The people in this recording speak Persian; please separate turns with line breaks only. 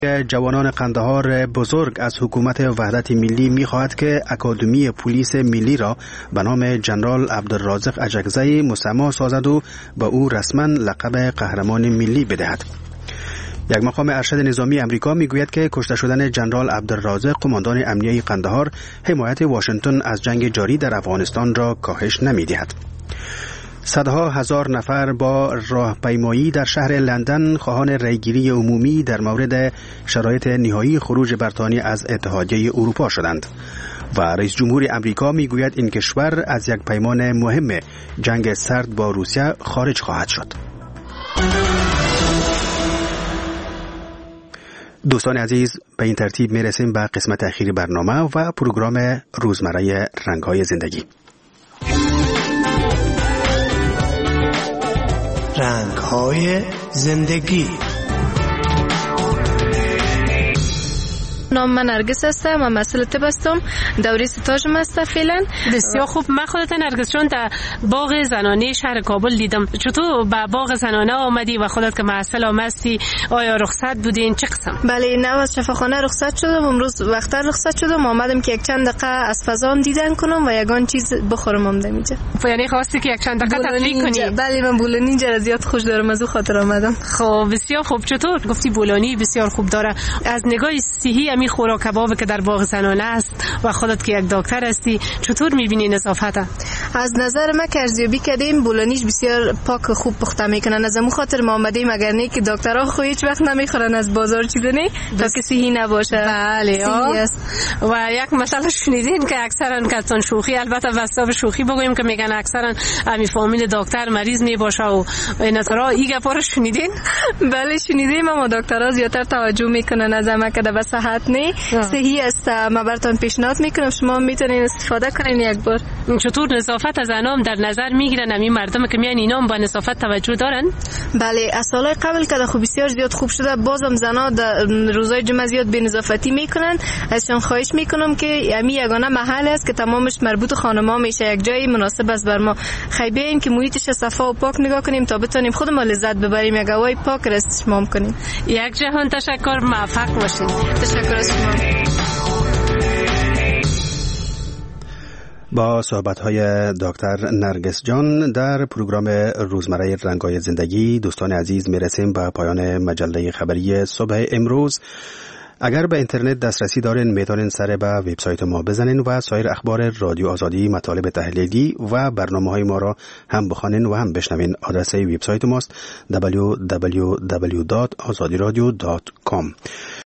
جوانان قندهار بزرگ از حکومت وحدت ملی می‌خواهد که اکادمی پلیس ملی را به نام جنرال عبدالرازق اجگزی مسما سازد و به او رسما لقب قهرمان ملی بدهد. یک مقام ارشد نظامی امریکا میگوید که کشته شدن جنرال عبدالرازق قماندان امنیه قندهار حمایت واشنگتن از جنگ جاری در افغانستان را کاهش نمی‌دهد. صدها هزار نفر با راهپیمایی در شهر لندن خواهان رأیگیری عمومی در مورد شرایط نهایی خروج بریتانیا از اتحادیه اروپا شدند و رئیس جمهور امریکا میگوید این کشور از یک پیمان مهم جنگ سرد با روسیه خارج خواهد شد. دوستان عزیز، به این ترتیب میرسیم به قسمت اخیر برنامه و پروگرام روزمره رنگ‌های زندگی.
رنگ‌های زندگی.
نام من نرگس هستم، من مسئول طب هستم، دوره ستاژم هستم فعلا.
بسیار خوب. من خودت نرگس جان در باغ زنانه شهر کابل دیدم. چطور به باغ زنانه آمدی و خودت که مسئول هم هستی آیا رخصت بودین چه قسم؟
بله، نه از شفاخانه رخصت شدم، امروز وقتا رخصت شدم، آمدم که یک چند دقیقه از فضا دیدن کنم و یگان چیز بخورم اومدم اینجا.
یعنی خواستی که یک چند دقیقه تفریح کنی؟
بله، من بولانی اینجا زیاد خوش دارم، از اون خاطر آمدم.
خب بسیار خوب. چطور گفتی بولانی بسیار خوب داره؟ از نگاه صحی می خوراک کباب که در باغ زنانه است و خودت که یک دکتر هستی چطور می‌بینی نظافت؟
از نظر من که ارزیابی کردیم بولانیش بسیار پاک و خوب پخته میکنن، از همون خاطر ما آمدیم، اگر نه که دکترها خو هیچ وقت نمیخورن از بازار چیزی نه تا که صحی نباشه.
بله و یک مسئله شنیدین که اکثرا کتون شوخی، البته واسه شوخی بگویم که میگن اکثرا امی فامیل دکتر مریض میباشه و اینا ترا این گپا رو شنیدین؟
بله شنیدیم، اما دکترها زیاتر توجه میکنن از ما که به صحت نه صحیح است. ما براتون پیشنهاد میکنم شما میتونین استفاده کنین یک بار.
چطور نظافت از انام در نظر میگیرن همین مردم که میان اینام با نظافت توجه دارن؟
بله، از سالهای قبل که خوب بسیار زیاد خوب شده، بازم زنا در روزهای جمعه زیاد به نظافتی میکنن. ازشان خواهش میکنم که همین یگانه محل است که تمامش مربوط خانم‌ها میشه، یک جای مناسب است بر ما. خیلی بیاین که محیطش صفا و پاک نگاه کنیم تا بتونیم خودمون لذت ببریم، یک هوای پاک را استشمام کنیم.
یک جهان تشکر، موفق باشین.
تشکر از شما.
با صحبت‌های دکتر نرگس جان در پروگرام روزمره رنگ‌های زندگی دوستان عزیز میرسیم به پایان مجله خبری صبح امروز. اگر به اینترنت دسترسی دارین میتونین سر به وبسایت ما بزنین و سایر اخبار رادیو آزادی، مطالب تحلیلی و برنامه‌های ما را هم بخوانین و هم بشنوین. آدرس وبسایت ماست www.azadiradio.com.